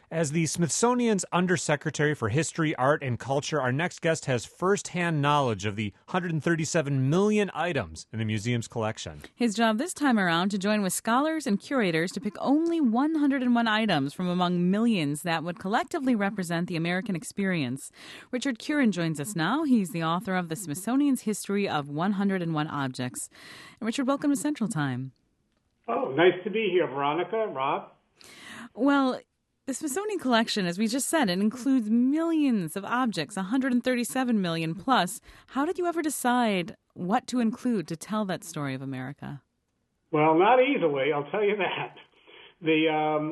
As the Smithsonian's Undersecretary for History, Art, and Culture, our next guest has first-hand knowledge of the 137 million items in the museum's collection. His job this time around to join with scholars and curators to pick only 101 items from among millions that would collectively represent the American experience. Richard Curran joins us now. He's the author of the Smithsonian's History of 101 Objects. And Richard, welcome to Central Time. Oh, nice to be here, Veronica, Rob. Well, the Smithsonian Collection, as we just said, it includes millions of objects, 137 million plus. How did you ever decide what to include to tell that story of America? Well, not easily, I'll tell you that. We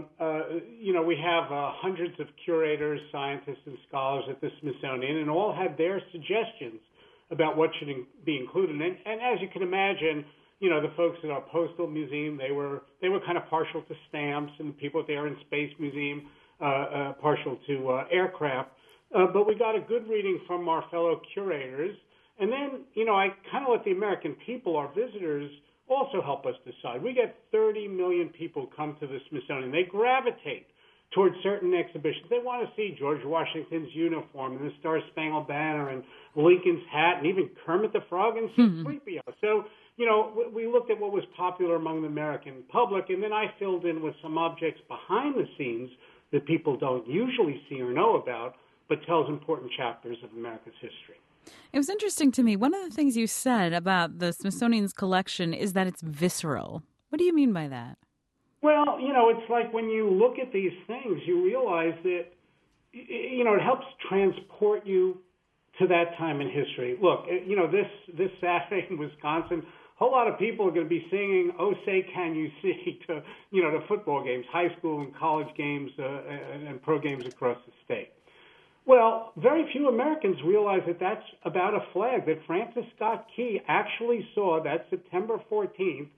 have hundreds of curators, scientists, and scholars at the Smithsonian, and all had their suggestions about what should be included. And as you can imagine, the folks at our Postal Museum, they were kind of partial to stamps, and the people at the Air and Space Museum partial to aircraft. But we got a good reading from our fellow curators. And then, I kind of let the American people, our visitors, also help us decide. We get 30 million people come to the Smithsonian. They gravitate towards certain exhibitions. They want to see George Washington's uniform and the Star-Spangled Banner and Lincoln's hat and even Kermit the Frog and C-3PO. So, we looked at what was popular among the American public, and then I filled in with some objects behind the scenes that people don't usually see or know about, but tells important chapters of America's history. It was interesting to me. One of the things you said about the Smithsonian's collection is that it's visceral. What do you mean by that? Well, it's like when you look at these things, you realize that, it helps transport you to that time in history. Look, this Saturday in Wisconsin, a whole lot of people are going to be singing "Oh Say Can You See" to football games, high school and college games, and pro games across the state. Well, very few Americans realize that that's about a flag that Francis Scott Key actually saw that September 14th,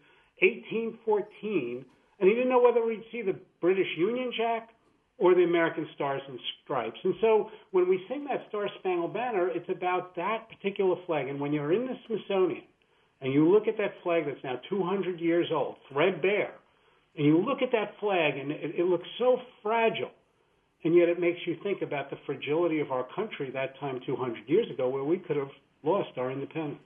1814, and he didn't know whether he'd see the British Union Jack or the American Stars and Stripes. And so when we sing that Star-Spangled Banner, it's about that particular flag. And when you're in the Smithsonian and you look at that flag that's now 200 years old, threadbare, and you look at that flag and it looks so fragile, and yet it makes you think about the fragility of our country that time 200 years ago where we could have lost our independence.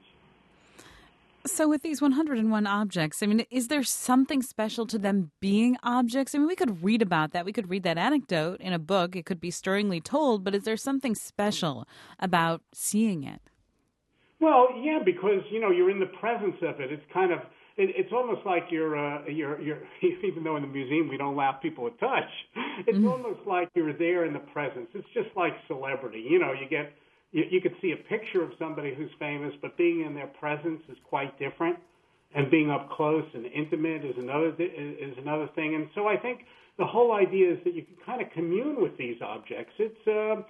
So with these 101 objects, is there something special to them being objects? We could read about that. We could read that anecdote in a book. It could be stirringly told, but is there something special about seeing it? Well, yeah, because, you're in the presence of it. It's kind of, it's almost like you're even though in the museum we don't allow people to touch, it's almost like you're there in the presence. It's just like celebrity. You could see a picture of somebody who's famous, but being in their presence is quite different, and being up close and intimate is another thing. And so I think the whole idea is that you can kind of commune with these objects. It's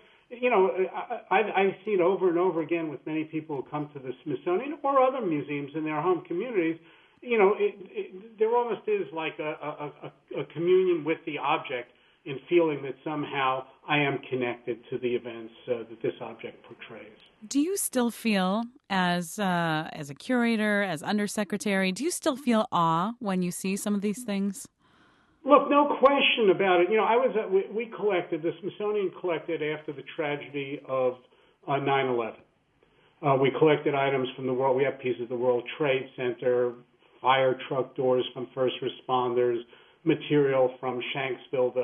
I see it over and over again with many people who come to the Smithsonian or other museums in their home communities. There almost is like a communion with the object, in feeling that somehow I am connected to the events that this object portrays. Do you still feel, as a curator, as undersecretary, do you still feel awe when you see some of these things? Look, no question about it. We collected, the Smithsonian collected after the tragedy of 9/11. We collected items from the world. We have pieces of the World Trade Center, fire truck doors from first responders, material from Shanksville,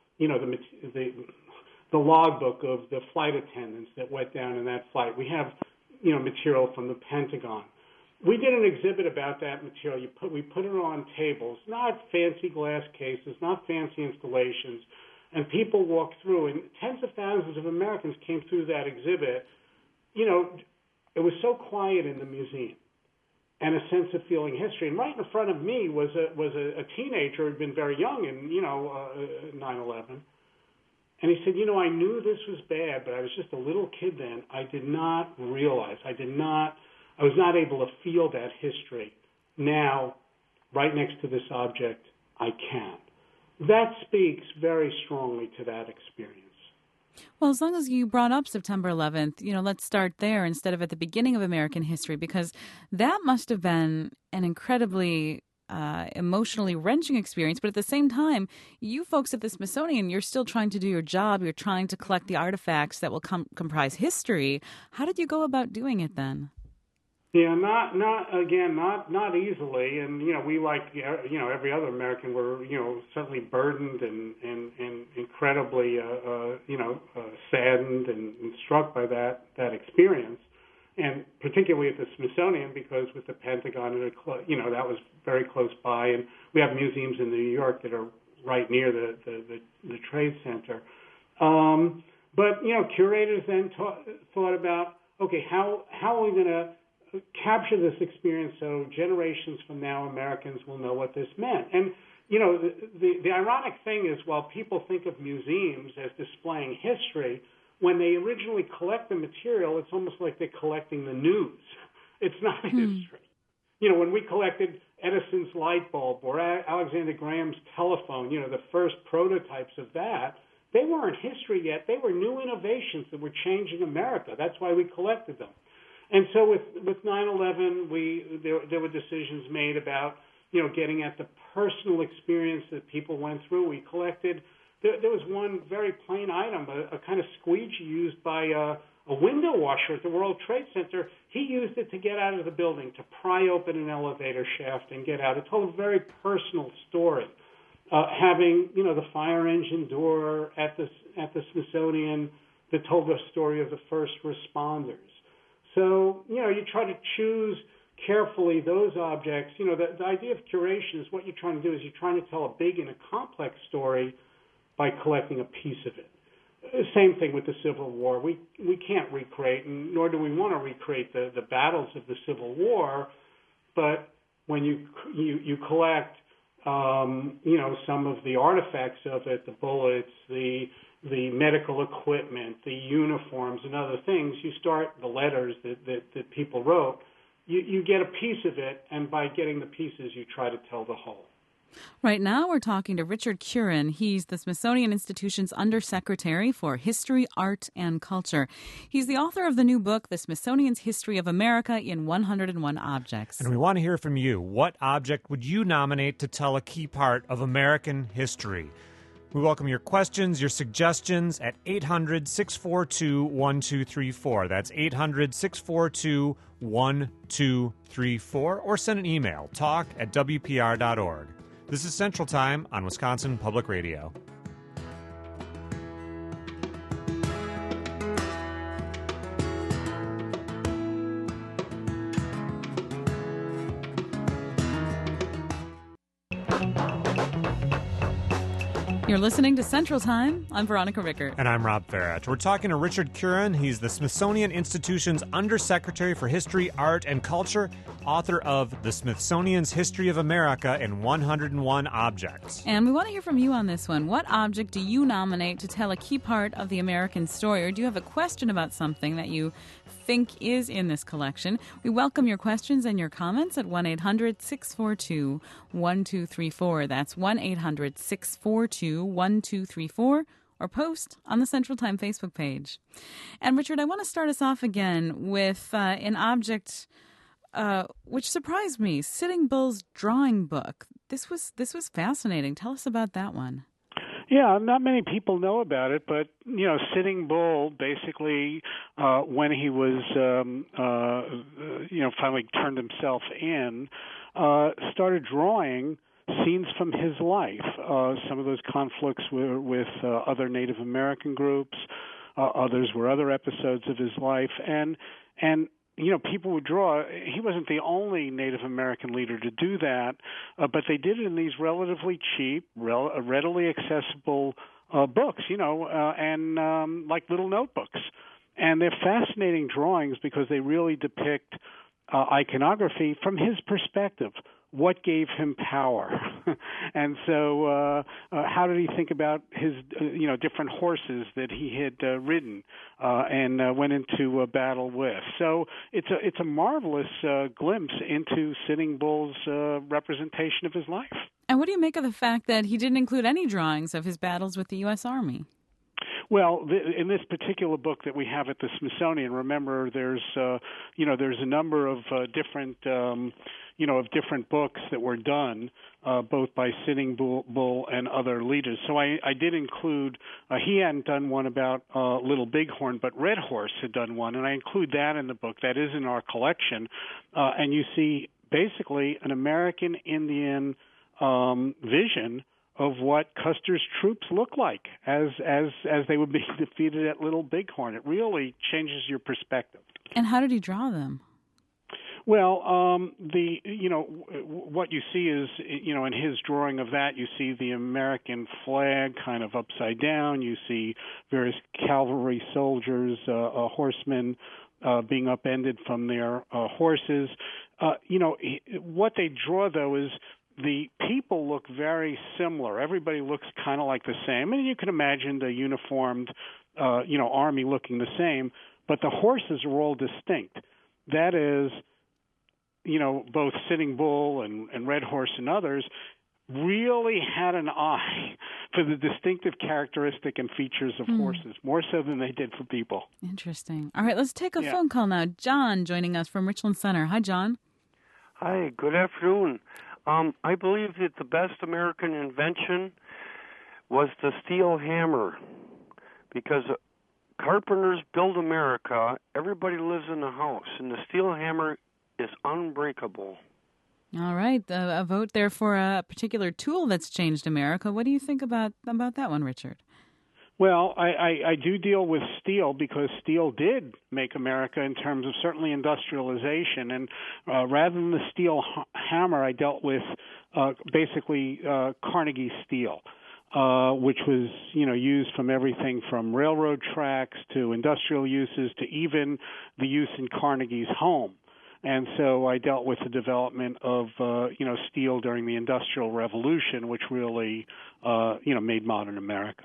the logbook of the flight attendants that went down in that flight. We have, material from the Pentagon. We did an exhibit about that material. We put it on tables, not fancy glass cases, not fancy installations, and people walked through, and tens of thousands of Americans came through that exhibit. It was so quiet in the museum, and a sense of feeling history. And right in front of me was a teenager who had been very young in 9/11, and he said, I knew this was bad, but I was just a little kid then. I did not realize. I was not able to feel that history. Now, right next to this object, I can. That speaks very strongly to that experience. Well, as long as you brought up September 11th, let's start there instead of at the beginning of American history, because that must have been an incredibly emotionally wrenching experience, but at the same time, you folks at the Smithsonian, you're still trying to do your job. You're trying to collect the artifacts that will comprise history. How did you go about doing it then? Yeah, not easily, and we every other American were certainly burdened and incredibly saddened and struck by that experience, and particularly at the Smithsonian because with the Pentagon that was very close by, and we have museums in New York that are right near the Trade Center, but curators then thought about, okay, how are we going to capture this experience so generations from now Americans will know what this meant. And the ironic thing is, while people think of museums as displaying history, when they originally collect the material, it's almost like they're collecting the news. It's not history. When we collected Edison's light bulb or Alexander Graham's telephone, the first prototypes of that, they weren't history yet. They were new innovations that were changing America. That's why we collected them. And so with 9/11, there were decisions made about getting at the personal experience that people went through. We collected. There was one very plain item, a kind of squeegee used by a window washer at the World Trade Center. He used it to get out of the building, to pry open an elevator shaft and get out. It told a very personal story. Having the fire engine door at the Smithsonian that told the story of the first responders. So, you try to choose carefully those objects. The idea of curation is what you're trying to do is you're trying to tell a big and a complex story by collecting a piece of it. Same thing with the Civil War. We can't recreate, and nor do we want to recreate the battles of the Civil War, but when you collect, some of the artifacts of it, the bullets, the medical equipment, the uniforms, and other things, you start the letters that people wrote. You get a piece of it, and by getting the pieces, you try to tell the whole. Right now, we're talking to Richard Curran. He's the Smithsonian Institution's Undersecretary for History, Art, and Culture. He's the author of the new book, The Smithsonian's History of America in 101 Objects. And we want to hear from you. What object would you nominate to tell a key part of American history? We welcome your questions, your suggestions at 800-642-1234. That's 800-642-1234. Or send an email, talk@wpr.org. This is Central Time on Wisconsin Public Radio. You're listening to Central Time. I'm Veronica Rickert. And I'm Rob Farage. We're talking to Richard Curran. He's the Smithsonian Institution's Undersecretary for History, Art, and Culture, author of The Smithsonian's History of America in 101 Objects. And we want to hear from you on this one. What object do you nominate to tell a key part of the American story? Or do you have a question about something that you think is in this collection? We welcome your questions and your comments at 1-800-642-1234. That's 1-800-642-1234, or post on the Central Time Facebook page. And Richard, I want to start us off again with an object which surprised me, Sitting Bull's drawing book. This was fascinating. Tell us about that one. Yeah, not many people know about it, but, Sitting Bull basically, when he was, finally turned himself in, started drawing scenes from his life. Some of those conflicts were with other Native American groups. Others were other episodes of his life. And people would draw. He wasn't the only Native American leader to do that, but they did it in these relatively cheap, readily accessible books, and like little notebooks. And they're fascinating drawings because they really depict iconography from his perspective. What gave him power? And so how did he think about his, different horses that he had ridden and went into battle with? So it's a marvelous glimpse into Sitting Bull's representation of his life. And what do you make of the fact that he didn't include any drawings of his battles with the U.S. Army? Well, in this particular book that we have at the Smithsonian, remember there's a number of different different books that were done both by Sitting Bull and other leaders. So I did include he hadn't done one about Little Bighorn, but Red Horse had done one, and I include that in the book. That is in our collection, and you see basically an American Indian vision of what Custer's troops look like as they would be defeated at Little Bighorn. It really changes your perspective. And how did he draw them? Well, what you see is, in his drawing of that, you see the American flag kind of upside down. You see various cavalry soldiers, horsemen being upended from their horses. What they draw, though, is the people look very similar. Everybody looks kind of like the same. And you can imagine the uniformed, army looking the same, but the horses are all distinct. That is, both Sitting Bull and Red Horse and others really had an eye for the distinctive characteristic and features of horses, more so than they did for people. Interesting. All right, let's take a phone call now. John joining us from Richland Center. Hi, John. Hi, good afternoon. I believe that the best American invention was the steel hammer, because carpenters build America. Everybody lives in a house, and the steel hammer is unbreakable. All right, a vote there for a particular tool that's changed America. What do you think about that one, Richard? Well, I do deal with steel because steel did make America in terms of certainly industrialization. And rather than the steel hammer, I dealt with basically Carnegie steel, which was used from everything from railroad tracks to industrial uses to even the use in Carnegie's home. And so I dealt with the development of steel during the Industrial Revolution, which really made modern America.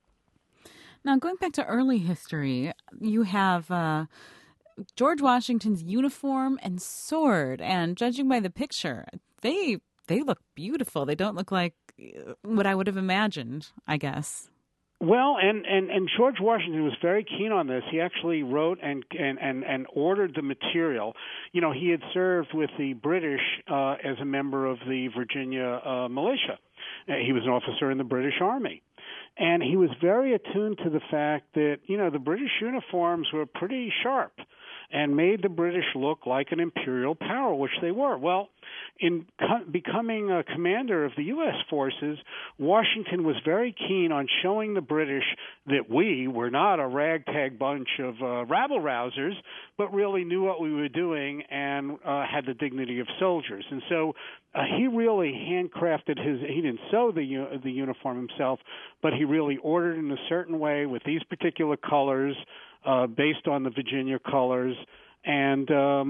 Now, going back to early history, you have George Washington's uniform and sword, and judging by the picture, they look beautiful. They don't look like what I would have imagined, I guess. Well, and George Washington was very keen on this. He actually wrote and ordered the material. He had served with the British as a member of the Virginia militia. He was an officer in the British Army. And he was very attuned to the fact that, the British uniforms were pretty sharp and made the British look like an imperial power, which they were. Well, in becoming a commander of the U.S. forces, Washington was very keen on showing the British that we were not a ragtag bunch of rabble-rousers, but really knew what we were doing and had the dignity of soldiers. And so he really handcrafted he didn't sew the uniform himself, but he really ordered in a certain way with these particular colors, based on the Virginia colors. And,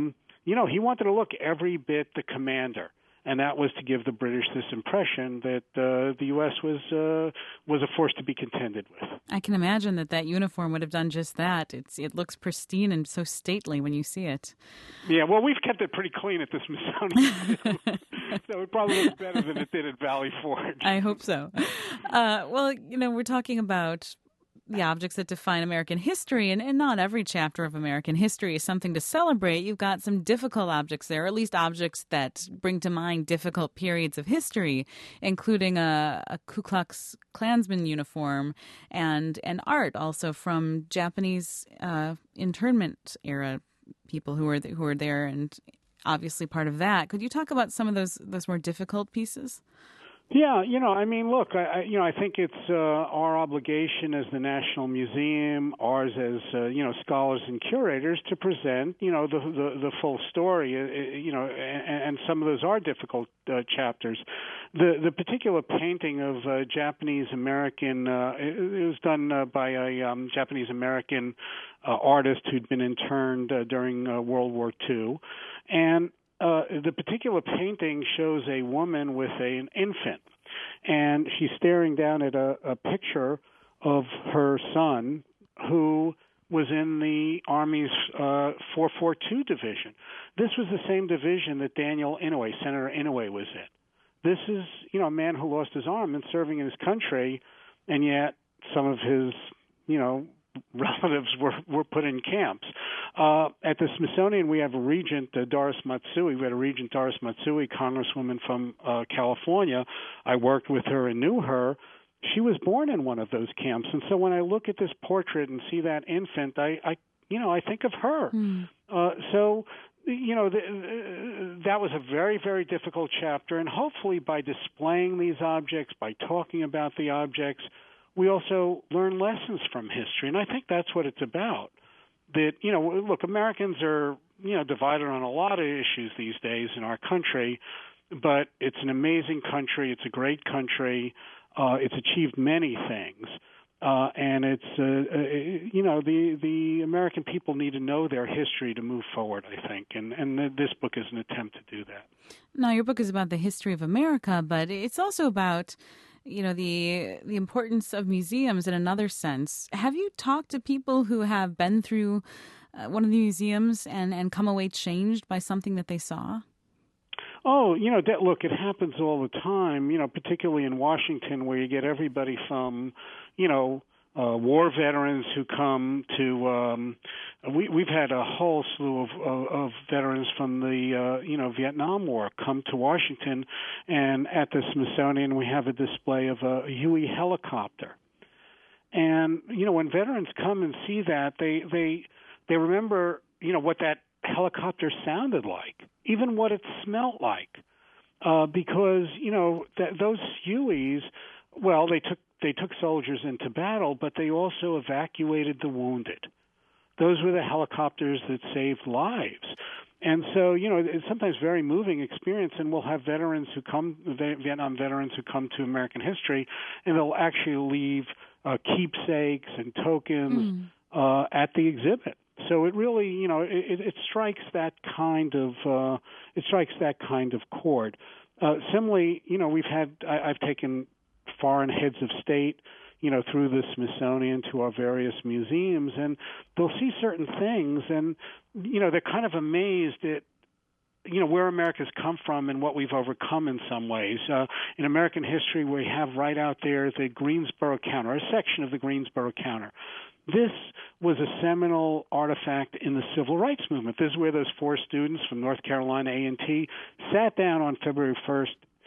he wanted to look every bit the commander. And that was to give the British this impression that the U.S. was a force to be contended with. I can imagine that uniform would have done just that. It looks pristine and so stately when you see it. Yeah, well, we've kept it pretty clean at the Smithsonian, so it probably looks better than it did at Valley Forge. I hope so. Well, we're talking about the objects that define American history, and not every chapter of American history is something to celebrate. You've got some difficult objects there, or at least objects that bring to mind difficult periods of history, including a Ku Klux Klansman uniform and art also from Japanese internment era people who were there and obviously part of that. Could you talk about some of those more difficult pieces? Yeah, look, I think it's our obligation as the National Museum, ours as scholars and curators, to present the full story. And some of those are difficult chapters. The particular painting of Japanese American, it was done by a Japanese American artist who'd been interned during World War II, and the particular painting shows a woman with an infant, and she's staring down at a picture of her son who was in the Army's 442 Division. This was the same division that Senator Inouye was in. This is, a man who lost his arm and serving in his country, and yet some of his relatives were put in camps. At the Smithsonian, we have a regent, Doris Matsui. We had a regent, Doris Matsui, congresswoman from California. I worked with her and knew her. She was born in one of those camps, and so when I look at this portrait and see that infant, I think of her. That was a very, very difficult chapter, and hopefully by displaying these objects, by talking about the objects, we also learn lessons from history, and I think that's what it's about. That, look, Americans are, divided on a lot of issues these days in our country, but it's an amazing country. It's a great country. It's achieved many things. And it's, the American people need to know their history to move forward, I think. And this book is an attempt to do that. Now, your book is about the history of America, but it's also about, the importance of museums in another sense. Have you talked to people who have been through one of the museums and come away changed by something that they saw? Oh, look, it happens all the time, particularly in Washington, where you get everybody from, war veterans who come to, we've had a whole slew of veterans from the, Vietnam War come to Washington, and at the Smithsonian we have a display of a Huey helicopter. And, when veterans come and see that, they remember, what that helicopter sounded like, even what it smelled like, because those Hueys, well, they took soldiers into battle, but they also evacuated the wounded. Those were the helicopters that saved lives. And so, it's sometimes a very moving experience, and we'll have Vietnam veterans who come to American history, and they'll actually leave keepsakes and tokens at the exhibit. So it really, it strikes that kind of chord. Similarly, I've taken foreign heads of state, through the Smithsonian to our various museums, and they'll see certain things, and they're kind of amazed at where America's come from and what we've overcome in some ways. In American history, we have right out there the Greensboro counter, a section of the Greensboro counter. This was a seminal artifact in the Civil Rights Movement. This is where those 4 students from North Carolina A&T sat down on February 1st,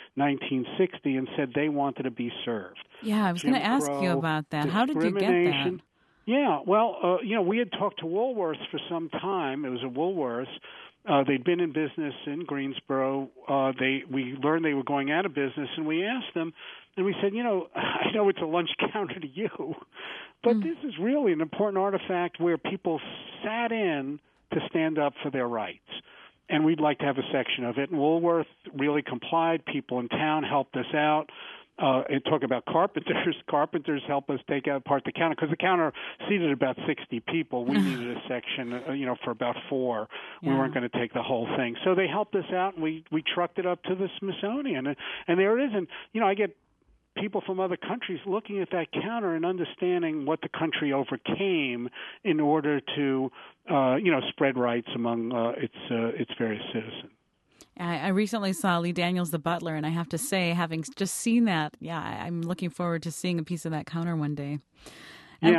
1960, and said they wanted to be served. Yeah, I was going to ask you about that. How did you get that? Yeah, well, we had talked to Woolworths for some time. It was a Woolworths. They'd been in business in Greensboro. We learned they were going out of business, and we asked them, and we said, I know it's a lunch counter to you, but this is really an important artifact where people sat in to stand up for their rights. And we'd like to have a section of it. And Woolworth really complied. People in town helped us out. And talk about carpenters. Carpenters help us take apart the counter, because the counter seated about 60 people. We needed a section, for about 4. Yeah. We weren't going to take the whole thing. So they helped us out, and we trucked it up to the Smithsonian. And there it is. And, I get people from other countries looking at that counter and understanding what the country overcame in order to, spread rights among its various citizens. I recently saw Lee Daniels, the butler, and I have to say, having just seen that, I'm looking forward to seeing a piece of that counter one day. And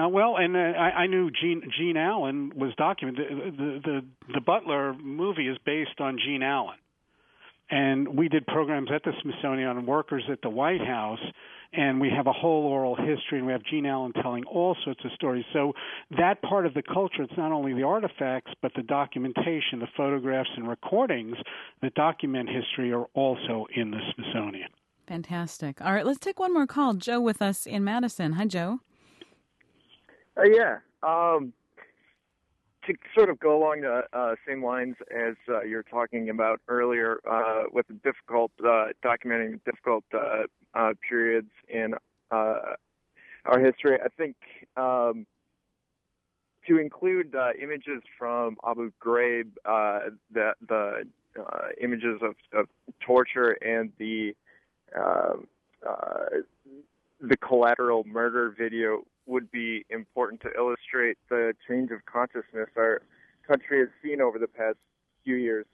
I knew Gene Allen was documented. The Butler movie is based on Gene Allen. And we did programs at the Smithsonian on workers at the White House, and we have a whole oral history, and we have Gene Allen telling all sorts of stories. So that part of the culture, it's not only the artifacts, but the documentation, the photographs and recordings that document history are also in the Smithsonian. Fantastic. All right, let's take one more call. Joe with us in Madison. Hi, Joe. Yeah. To sort of go along the same lines as you were talking about earlier, with the difficult documenting difficult periods in our history, I think to include images from Abu Ghraib, the images of torture and the collateral murder video would be important to illustrate the change of consciousness our country has seen over the past few years.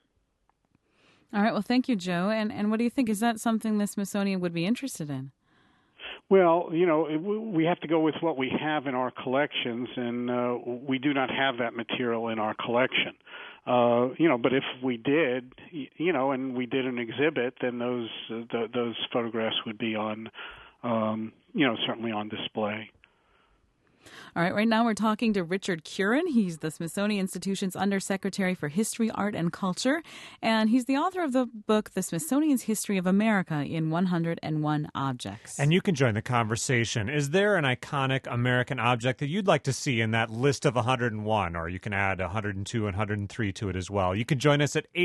All right. Well, thank you, Joe. And what do you think? Is that something the Smithsonian would be interested in? Well, we have to go with what we have in our collections, and we do not have that material in our collection. But if we did, and we did an exhibit, then those photographs would be on, certainly on display. All right, right now we're talking to Richard Curran. He's the Smithsonian Institution's Undersecretary for History, Art, and Culture, and he's the author of the book, The Smithsonian's History of America in 101 Objects. And you can join the conversation. Is there an iconic American object that you'd like to see in that list of 101, or you can add 102 and 103 to it as well? You can join us at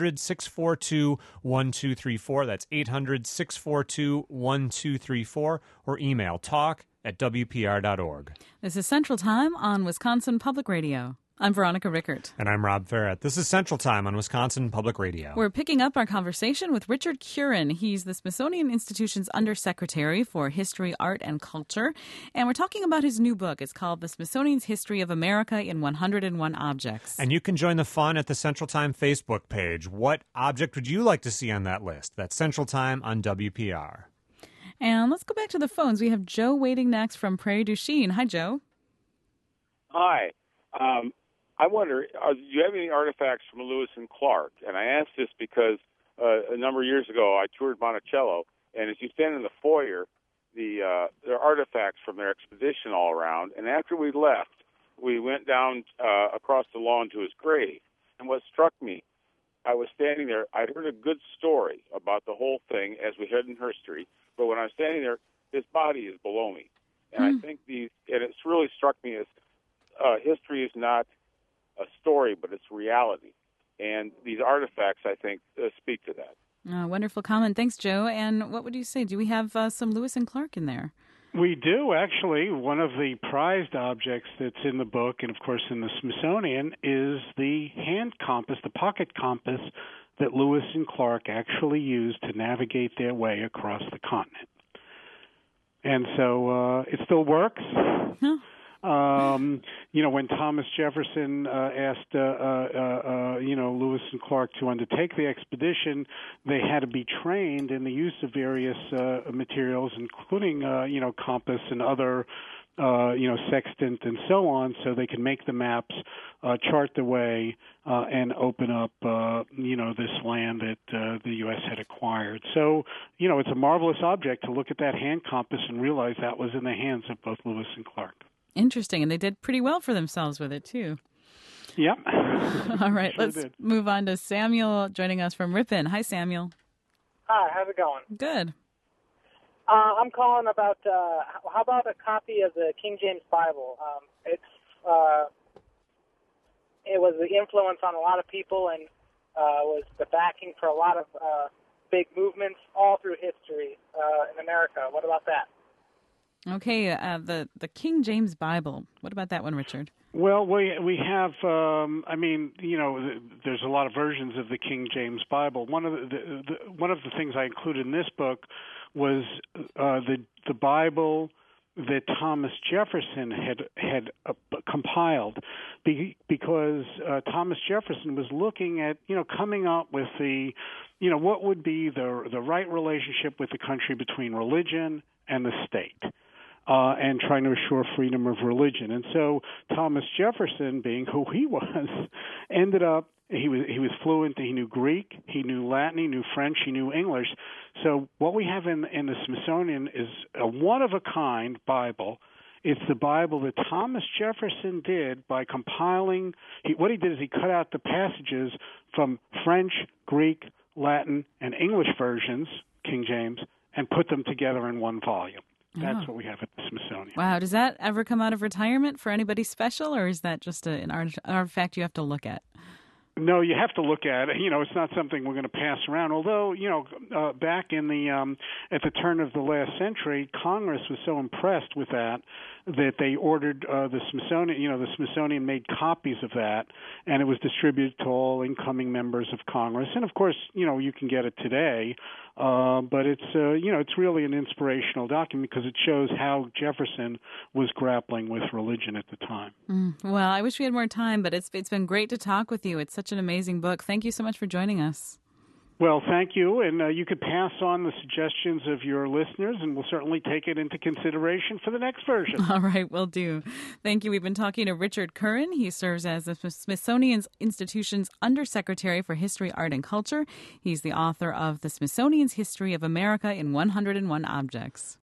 800-642-1234. That's 800-642-1234, or email talk@wpr.org. This is Central Time on Wisconsin Public Radio. I'm Veronica Rickert. And I'm Rob Ferret. This is Central Time on Wisconsin Public Radio. We're picking up our conversation with Richard Curran. He's the Smithsonian Institution's Undersecretary for History, Art, and Culture. And we're talking about his new book. It's called The Smithsonian's History of America in 101 Objects. And you can join the fun at the Central Time Facebook page. What object would you like to see on that list? That's Central Time on WPR. And let's go back to the phones. We have Joe waiting next from Prairie du Chien. Hi, Joe. Hi. I wonder, do you have any artifacts from Lewis and Clark? And I ask this because a number of years ago I toured Monticello, and as you stand in the foyer, there are artifacts from their expedition all around. And after we left, we went down across the lawn to his grave. And what struck me, I was standing there, I'd heard a good story about the whole thing as we head in history, but when I was standing there, his body is below me. And I think and it's really struck me as history is not a story, but it's reality. And these artifacts, I think, speak to that. Wonderful comment. Thanks, Joe. And what would you say? Do we have some Lewis and Clark in there? We do, actually. One of the prized objects that's in the book, and of course in the Smithsonian, is the hand compass, the pocket compass that Lewis and Clark actually used to navigate their way across the continent. And so it still works. Huh. When Thomas Jefferson asked, Lewis and Clark to undertake the expedition, they had to be trained in the use of various materials, including, compass and other, sextant and so on, so they can make the maps, chart the way, and open up, this land that the U.S. had acquired. So, it's a marvelous object to look at that hand compass and realize that was in the hands of both Lewis and Clark. Interesting, and they did pretty well for themselves with it, too. Yep. All right, let's move on to Samuel joining us from Ripon. Hi, Samuel. Hi, how's it going? Good. I'm calling about, how about a copy of the King James Bible? It was the influence on a lot of people and was the backing for a lot of big movements all through history in America. What about that? Okay, the King James Bible. What about that one, Richard? Well, we have. There's a lot of versions of the King James Bible. One of the things I included in this book was the Bible that Thomas Jefferson had compiled, because Thomas Jefferson was looking at coming up with what would be the right relationship with the country between religion and the state. And trying to assure freedom of religion. And so Thomas Jefferson, being who he was, ended up, he was fluent. He knew Greek, he knew Latin, he knew French, he knew English. So what we have in the Smithsonian is a one-of-a-kind Bible. It's the Bible that Thomas Jefferson did by compiling. What he did is he cut out the passages from French, Greek, Latin, and English versions, King James, and put them together in one volume. That's what we have at the Smithsonian. Wow. Does that ever come out of retirement for anybody special, or is that just an artifact you have to look at? No, you have to look at it. It's not something we're going to pass around. Although, back in the at the turn of the last century, Congress was so impressed with that they ordered the Smithsonian. The Smithsonian made copies of that, and it was distributed to all incoming members of Congress. And of course, you can get it today. But it's it's really an inspirational document because it shows how Jefferson was grappling with religion at the time. Well, I wish we had more time, but it's been great to talk with you. It's such an amazing book. Thank you so much for joining us. Well, thank you, and you could pass on the suggestions of your listeners, and we'll certainly take it into consideration for the next version. All right, will do. Thank you. We've been talking to Richard Curran. He serves as the Smithsonian Institution's Undersecretary for History, Art, and Culture. He's the author of The Smithsonian's History of America in 101 Objects.